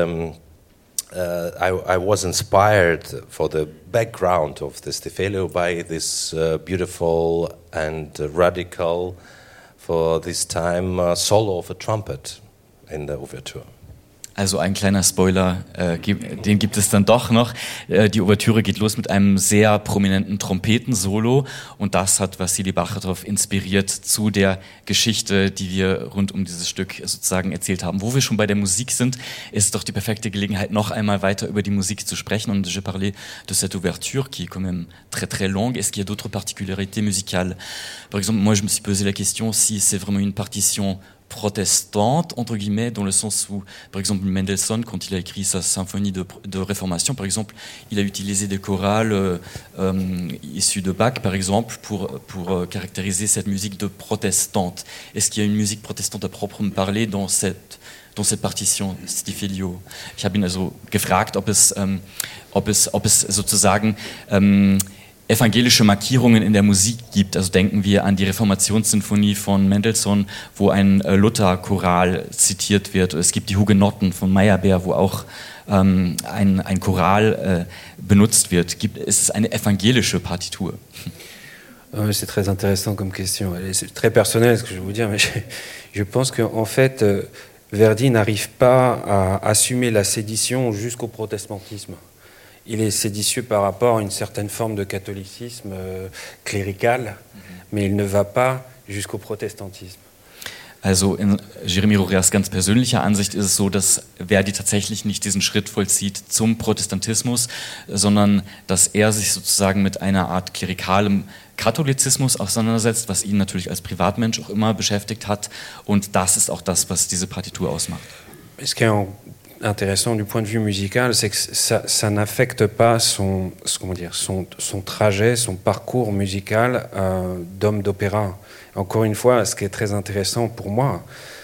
I was inspired for the background of the Stiffelio by this beautiful and radical, for this time, solo of a trumpet in the overture. Also ein kleiner Spoiler, den gibt es dann doch noch. Die Ouvertüre geht los mit einem sehr prominenten Trompetensolo und das hat Wassily Bachatow inspiriert zu der Geschichte, die wir rund um dieses Stück sozusagen erzählt haben. Wo wir schon bei der Musik sind, ist doch die perfekte Gelegenheit, noch einmal weiter über die Musik zu sprechen. Und je parlais de cette ouverture qui est quand même très très longue. Est-ce qu'il y a d'autres particularités musicales? Par exemple, moi je me suis posé la question si c'est vraiment une partition protestante, entre guillemets, dans le sens où, par exemple, Mendelssohn, quand il a écrit sa symphonie de réformation, par exemple, il a utilisé des chorales issues de Bach, par exemple, pour caractériser cette musique de protestante. Est-ce qu'il y a une musique protestante à proprement parler dans cette Partition Stiffelio? Ich habe ihn also gefragt, ob es sozusagen evangelische Markierungen in der Musik gibt. Also denken wir an die Reformationssinfonie von Mendelssohn, wo ein Luther-Choral zitiert wird. Es gibt die Hugenotten von Meyerbeer, wo auch ein Choral benutzt wird. Ist es eine evangelische Partitur? C'est très intéressant comme question. C'est très personnel ce que je vais vous dire, mais je pense qu'en fait, Verdi n'arrive pas à assumer la sédition jusqu'au protestantisme. Il est séditieux par rapport à une certaine forme de catholicisme clérical, mais il ne va pas jusqu'au protestantisme. Also in Jérémie Roreas ganz persönlicher Ansicht ist es so, dass Verdi tatsächlich nicht diesen Schritt vollzieht zum Protestantismus, sondern dass er sich sozusagen mit einer Art klerikalem Katholizismus auseinandersetzt, was ihn natürlich als Privatmensch auch immer beschäftigt hat. Und das ist auch das, was diese Partitur ausmacht. Intéressant du point de vue musical, c'est que ça n'affecte pas son trajet, son parcours musical d'homme d'opéra. Encore une fois, ce qui est très intéressant pour moi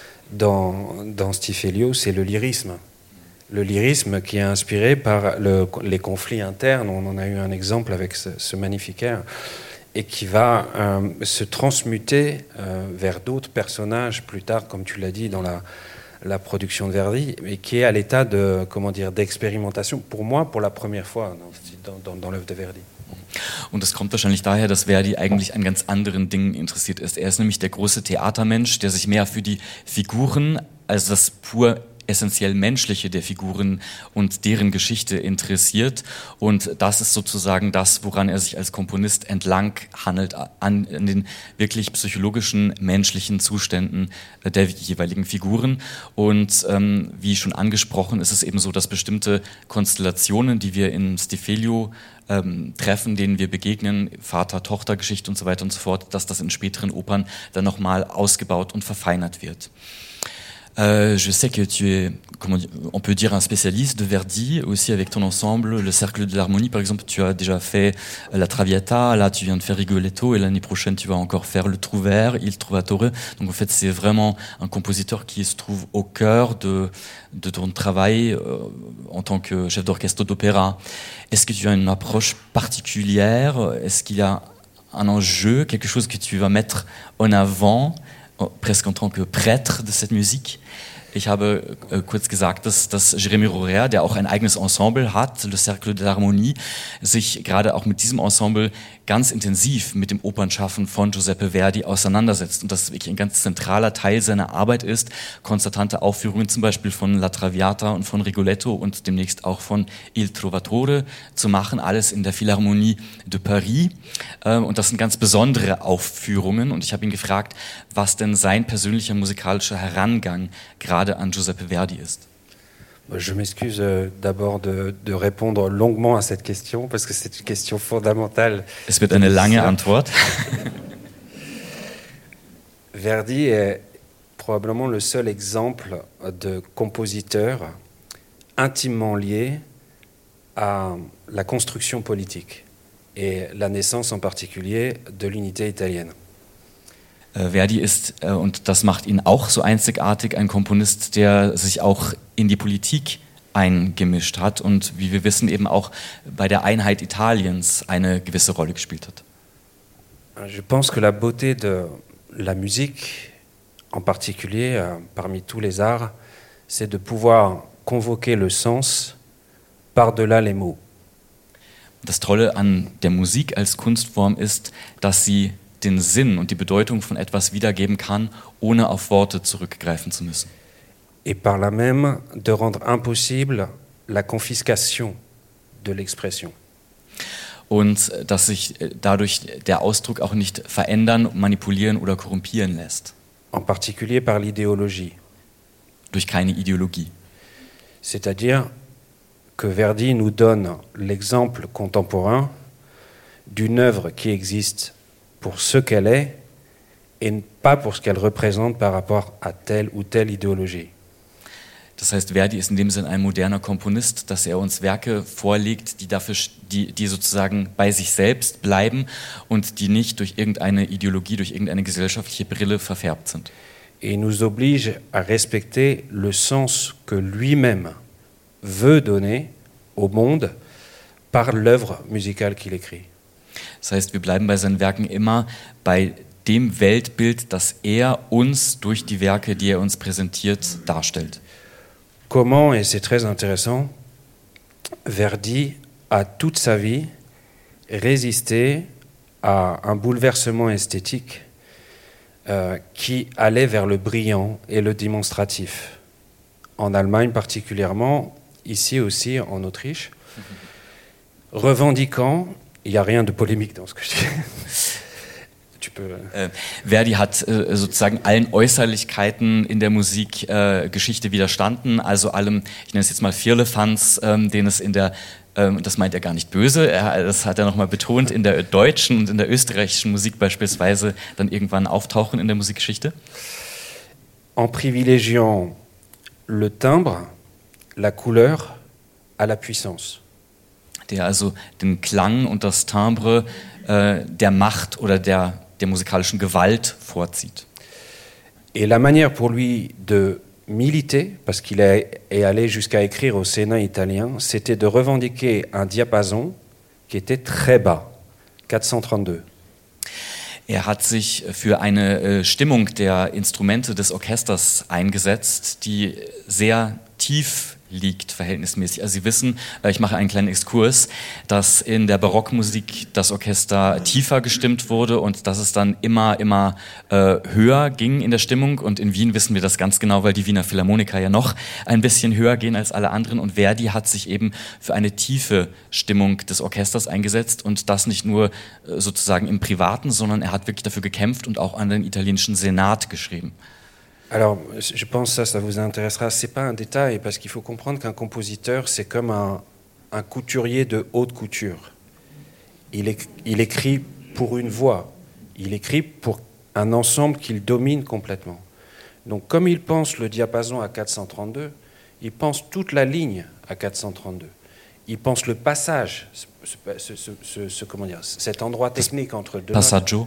dans Stiffelio, c'est le lyrisme. Le lyrisme qui est inspiré par les conflits internes, on en a eu un exemple avec ce magnifique air, et qui va se transmuter vers d'autres personnages plus tard, comme tu l'as dit, dans la production de Verdi, mais qui est à l'état de, d'expérimentation, pour moi, pour la première fois dans l'œuvre de Verdi. Und das kommt wahrscheinlich daher, dass Verdi eigentlich an ganz anderen Dingen interessiert ist. Er ist nämlich der große Theatermensch, der sich mehr für die Figuren als das pur essentiell Menschliche der Figuren und deren Geschichte interessiert. Und das ist sozusagen das, woran er sich als Komponist entlang handelt, an den wirklich psychologischen, menschlichen Zuständen der jeweiligen Figuren. Und wie schon angesprochen, ist es eben so, dass bestimmte Konstellationen, die wir in Stiffelio treffen, denen wir begegnen, Vater-Tochter-Geschichte und so weiter und so fort, dass das in späteren Opern dann nochmal ausgebaut und verfeinert wird. Je sais que tu es, on peut dire, un spécialiste de Verdi, aussi avec ton ensemble, le Cercle de l'Harmonie, par exemple. Tu as déjà fait la Traviata, là tu viens de faire Rigoletto, et l'année prochaine tu vas encore faire le Trouvère, Il Trovatore. Donc en fait c'est vraiment un compositeur qui se trouve au cœur de ton travail en tant que chef d'orchestre d'opéra. Est-ce que tu as une approche particulière? Est-ce qu'il y a un enjeu, quelque chose que tu vas mettre en avant, presque en tant que prêtre de cette musique? Ich habe kurz gesagt, dass Jérémie Rorea, der auch ein eigenes Ensemble hat, Le Cercle de l'Harmonie, sich gerade auch mit diesem Ensemble ganz intensiv mit dem Opernschaffen von Giuseppe Verdi auseinandersetzt und das wirklich ein ganz zentraler Teil seiner Arbeit ist, konstante Aufführungen zum Beispiel von La Traviata und von Rigoletto und demnächst auch von Il Trovatore zu machen, alles in der Philharmonie de Paris. Und das sind ganz besondere Aufführungen und ich habe ihn gefragt, was denn sein persönlicher musikalischer Herangang gerade an Giuseppe Verdi ist. Je m'excuse d'abord de répondre longuement à cette question, parce que c'est une question fondamentale. Es wird eine lange Antwort. Verdi est probablement le seul exemple de compositeur intimement lié à la construction politique et la naissance en particulier de l'unité italienne. Verdi ist, und das macht ihn auch so einzigartig, ein Komponist, der sich auch in die Politik eingemischt hat und wie wir wissen eben auch bei der Einheit Italiens eine gewisse Rolle gespielt hat. Je pense que la beauté de la musique, en particulier parmi tous les arts, c'est de pouvoir convoquer le sens par-delà les mots. Das Tolle an der Musik als Kunstform ist, dass sie den Sinn und die Bedeutung von etwas wiedergeben kann, ohne auf Worte zurückgreifen zu müssen. Et par là même de rendre impossible la confiscation de l'expression. Und dass sich dadurch der Ausdruck auch nicht verändern, manipulieren oder korrumpieren lässt. En particulier par l'idéologie. Durch keine Ideologie. C'est-à-dire que Verdi nous donne l'exemple contemporain d'une œuvre qui existe pour ce qu'elle est et pas pour ce qu'elle représente par rapport à telle ou telle idéologie. Das heißt, Verdi ist in dem Sinn ein moderner Komponist, dass er uns Werke vorlegt, die sozusagen bei sich selbst bleiben und die nicht durch irgendeine Ideologie, durch irgendeine gesellschaftliche Brille verfärbt sind. Et il nous oblige à respecter le sens que lui-même veut donner au monde par l'œuvre musicale qu'il écrit. Das heißt, wir bleiben bei seinen Werken immer bei dem Weltbild, das er uns durch die Werke, die er uns präsentiert, darstellt. Comment, et c'est très intéressant, Verdi a toute sa vie résisté à un bouleversement esthétique qui allait vers le brillant et le démonstratif. En Allemagne particulièrement, ici aussi en Autriche, revendiquant, il n'y a rien de polémique dans ce que je dis. Verdi hat sozusagen allen Äußerlichkeiten in der Musikgeschichte widerstanden, also allem, ich nenne es jetzt mal Firlefanz, den es in der, das meint er gar nicht böse, das hat er nochmal betont, in der deutschen und in der österreichischen Musik beispielsweise dann irgendwann auftauchen in der Musikgeschichte. En privilégiant le timbre, la couleur à la puissance. Der also den Klang und das Timbre der Macht oder der musikalischen Gewalt vorzieht. Et la manière pour lui de militer, parce qu'il est allé jusqu'à écrire au Sénat italien, c'était de revendiquer un diapason qui était très bas, 432. Er hat sich für eine Stimmung der Instrumente des Orchesters eingesetzt, die sehr tief liegt verhältnismäßig. Also Sie wissen, ich mache einen kleinen Exkurs, dass in der Barockmusik das Orchester tiefer gestimmt wurde und dass es dann immer höher ging in der Stimmung. Und in Wien wissen wir das ganz genau, weil die Wiener Philharmoniker ja noch ein bisschen höher gehen als alle anderen. Und Verdi hat sich eben für eine tiefe Stimmung des Orchesters eingesetzt und das nicht nur sozusagen im Privaten, sondern er hat wirklich dafür gekämpft und auch an den italienischen Senat geschrieben. Alors, je pense que ça vous intéressera. C'est pas un détail, parce qu'il faut comprendre qu'un compositeur, c'est comme un couturier de haute couture. Il écrit pour une voix. Il écrit pour un ensemble qu'il domine complètement. Donc, comme il pense le diapason à 432, il pense toute la ligne à 432. Il pense le passage, comment dire, cet endroit technique entre deux Passaggio.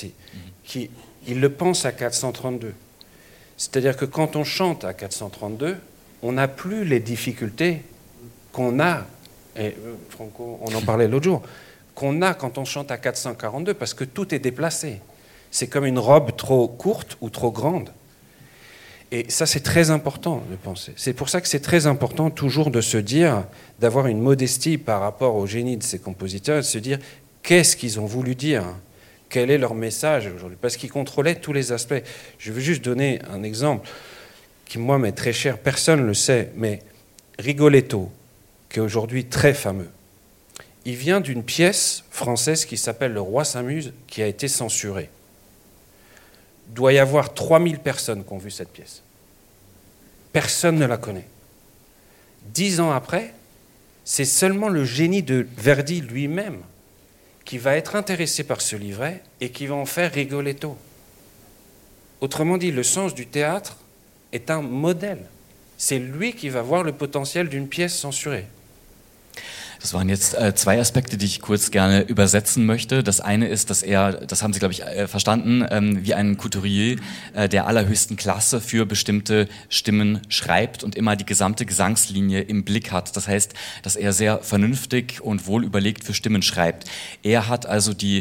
Il le pense à 432. C'est-à-dire que quand on chante à 432, on n'a plus les difficultés qu'on a, et Franco, on en parlait l'autre jour, qu'on a quand on chante à 442, parce que tout est déplacé. C'est comme une robe trop courte ou trop grande. Et ça, c'est très important de penser. C'est pour ça que c'est très important toujours de se dire, d'avoir une modestie par rapport au génie de ces compositeurs, de se dire qu'est-ce qu'ils ont voulu dire. Quel est leur message aujourd'hui? Parce qu'ils contrôlaient tous les aspects. Je veux juste donner un exemple qui, moi, m'est très cher. Personne ne le sait, mais Rigoletto, qui est aujourd'hui très fameux, il vient d'une pièce française qui s'appelle Le Roi s'amuse, qui a été censurée. Il doit y avoir 3000 personnes qui ont vu cette pièce. Personne ne la connaît. 10 ans après, c'est seulement le génie de Verdi lui-même qui va être intéressé par ce livret et qui va en faire Rigoletto. Autrement dit, le sens du théâtre est un modèle. C'est lui qui va voir le potentiel d'une pièce censurée. Das waren jetzt zwei Aspekte, die ich kurz gerne übersetzen möchte. Das eine ist, dass er, das haben Sie, glaube ich, verstanden, wie ein Couturier der allerhöchsten Klasse für bestimmte Stimmen schreibt und immer die gesamte Gesangslinie im Blick hat. Das heißt, dass er sehr vernünftig und wohl überlegt für Stimmen schreibt. Er hat also die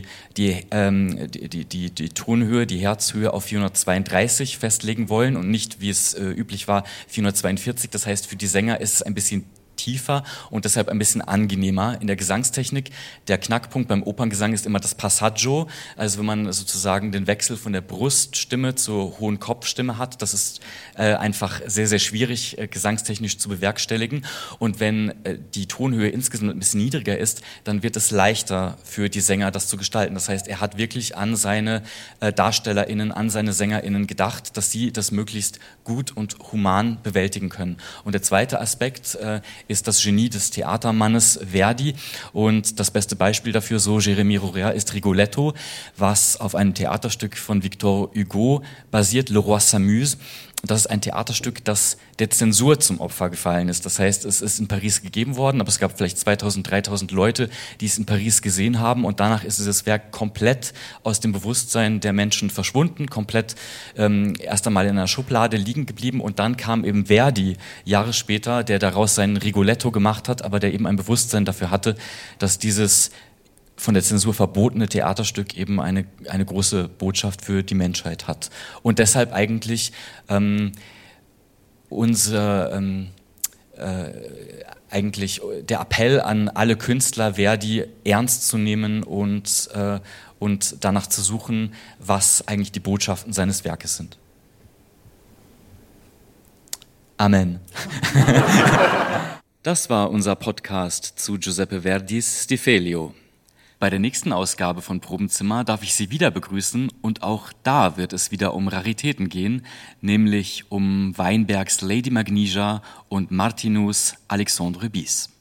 Tonhöhe, die Herzhöhe auf 432 festlegen wollen und nicht, wie es üblich war, 442. Das heißt, für die Sänger ist es ein bisschen tiefer und deshalb ein bisschen angenehmer in der Gesangstechnik. Der Knackpunkt beim Operngesang ist immer das Passaggio, also wenn man sozusagen den Wechsel von der Bruststimme zur hohen Kopfstimme hat, das ist einfach sehr, sehr schwierig gesangstechnisch zu bewerkstelligen, und wenn die Tonhöhe insgesamt ein bisschen niedriger ist, dann wird es leichter für die Sänger, das zu gestalten. Das heißt, er hat wirklich an seine DarstellerInnen, an seine SängerInnen gedacht, dass sie das möglichst gut und human bewältigen können. Und der zweite Aspekt ist das Genie des Theatermannes Verdi, und das beste Beispiel dafür, so Jérémie Rhorea, ist Rigoletto, was auf einem Theaterstück von Victor Hugo basiert, Le Roi s'amuse. Das ist ein Theaterstück, das der Zensur zum Opfer gefallen ist. Das heißt, es ist in Paris gegeben worden, aber es gab vielleicht 2000, 3000 Leute, die es in Paris gesehen haben, und danach ist dieses Werk komplett aus dem Bewusstsein der Menschen verschwunden, komplett erst einmal in einer Schublade liegen geblieben, und dann kam eben Verdi Jahre später, der daraus sein Rigoletto gemacht hat, aber der eben ein Bewusstsein dafür hatte, dass dieses von der Zensur verbotene Theaterstück eben eine große Botschaft für die Menschheit hat. Und deshalb eigentlich eigentlich der Appell an alle Künstler, Verdi ernst zu nehmen und danach zu suchen, was eigentlich die Botschaften seines Werkes sind. Amen. Das war unser Podcast zu Giuseppe Verdis Stiffelio. Bei der nächsten Ausgabe von Probenzimmer darf ich Sie wieder begrüßen, und auch da wird es wieder um Raritäten gehen, nämlich um Weinbergs Lady Magnesia und Martinus Alexandre Bis.